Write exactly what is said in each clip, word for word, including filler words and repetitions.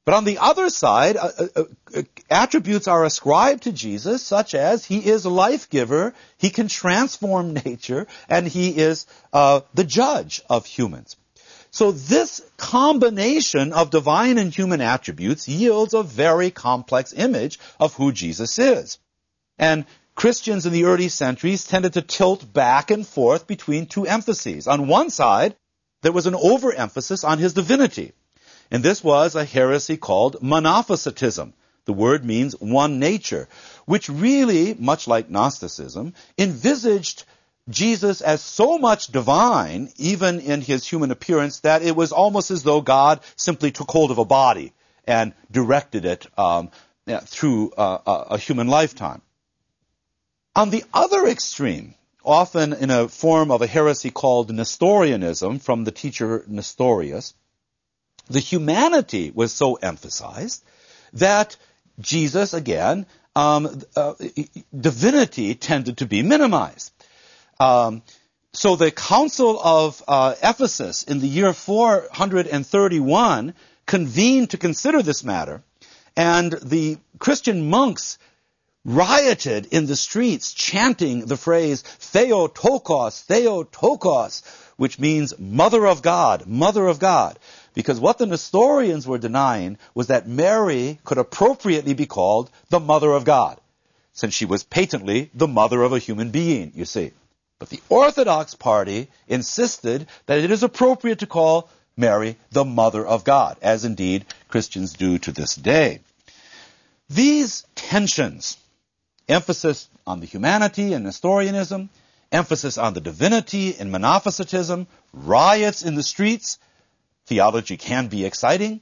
But on the other side, uh, uh, uh, attributes are ascribed to Jesus, such as he is a life giver, he can transform nature, and he is uh, the judge of humans. So this combination of divine and human attributes yields a very complex image of who Jesus is. And Christians in the early centuries tended to tilt back and forth between two emphases. On one side, there was an overemphasis on his divinity. And this was a heresy called monophysitism. The word means one nature, which really, much like Gnosticism, envisaged Jesus as so much divine, even in his human appearance, that it was almost as though God simply took hold of a body and directed it um, through uh, a human lifetime. On the other extreme, often in a form of a heresy called Nestorianism from the teacher Nestorius, the humanity was so emphasized that Jesus, again, um, uh, divinity tended to be minimized. Um, so the Council of uh, Ephesus in the year four hundred thirty-one convened to consider this matter, and the Christian monks rioted in the streets chanting the phrase Theotokos, Theotokos, which means Mother of God, Mother of God. Because what the Nestorians were denying was that Mary could appropriately be called the Mother of God, since she was patently the mother of a human being, you see. But the Orthodox party insisted that it is appropriate to call Mary the Mother of God, as indeed Christians do to this day. These tensions, emphasis on the humanity in Nestorianism, emphasis on the divinity in Monophysitism, riots in the streets, theology can be exciting,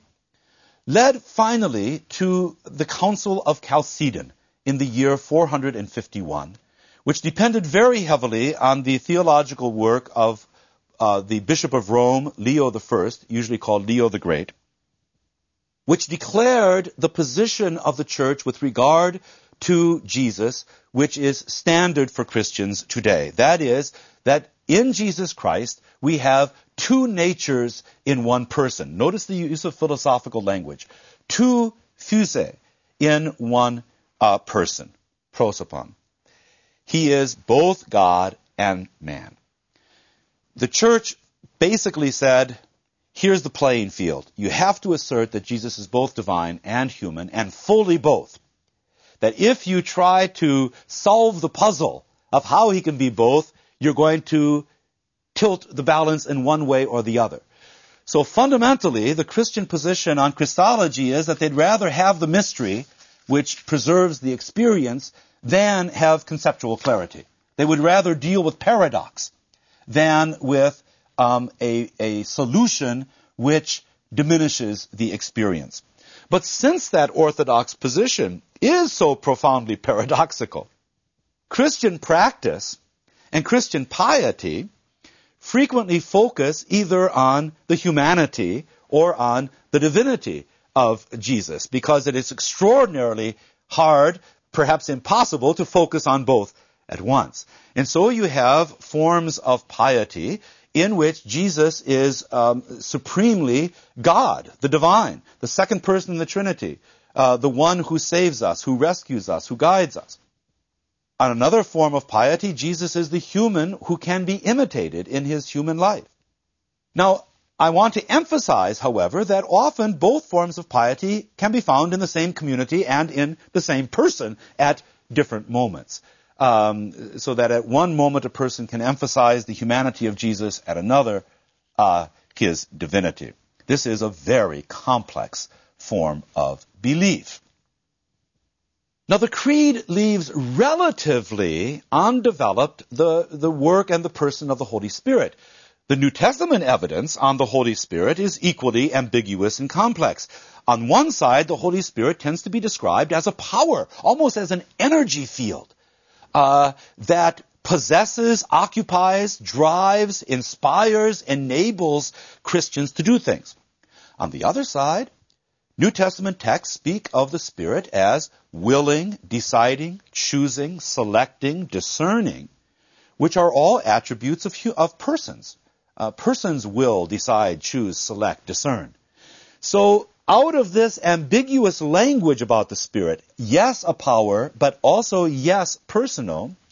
led finally to the Council of Chalcedon in the year four hundred fifty-one, which depended very heavily on the theological work of uh, the Bishop of Rome, Leo the First, usually called Leo the Great, which declared the position of the church with regard to Jesus, which is standard for Christians today. That is, that in Jesus Christ, we have two natures in one person. Notice the use of philosophical language. Two phusei in one uh, person. Prosopon. He is both God and man. The church basically said, here's the playing field. You have to assert that Jesus is both divine and human, and fully both. That if you try to solve the puzzle of how he can be both, you're going to tilt the balance in one way or the other. So fundamentally, the Christian position on Christology is that they'd rather have the mystery, which preserves the experience, than have conceptual clarity. They would rather deal with paradox than with um, a, a solution which diminishes the experience. But since that orthodox position is so profoundly paradoxical, Christian practice and Christian piety frequently focus either on the humanity or on the divinity of Jesus, because it is extraordinarily hard, perhaps impossible, to focus on both at once. And so you have forms of piety in which Jesus is um, supremely God, the divine, the second person in the Trinity, uh, the one who saves us, who rescues us, who guides us. On another form of piety, Jesus is the human who can be imitated in his human life. Now, I want to emphasize, however, that often both forms of piety can be found in the same community and in the same person at different moments. Um, so that at one moment a person can emphasize the humanity of Jesus, at another, uh, his divinity. This is a very complex form of belief. Now, the Creed leaves relatively undeveloped the, the work and the person of the Holy Spirit. The New Testament evidence on the Holy Spirit is equally ambiguous and complex. On one side, the Holy Spirit tends to be described as a power, almost as an energy field, uh, that possesses, occupies, drives, inspires, enables Christians to do things. On the other side, New Testament texts speak of the Spirit as willing, deciding, choosing, selecting, discerning, which are all attributes of, of persons. Uh, persons will decide, choose, select, discern. So out of this ambiguous language about the Spirit, yes, a power, but also yes, personal,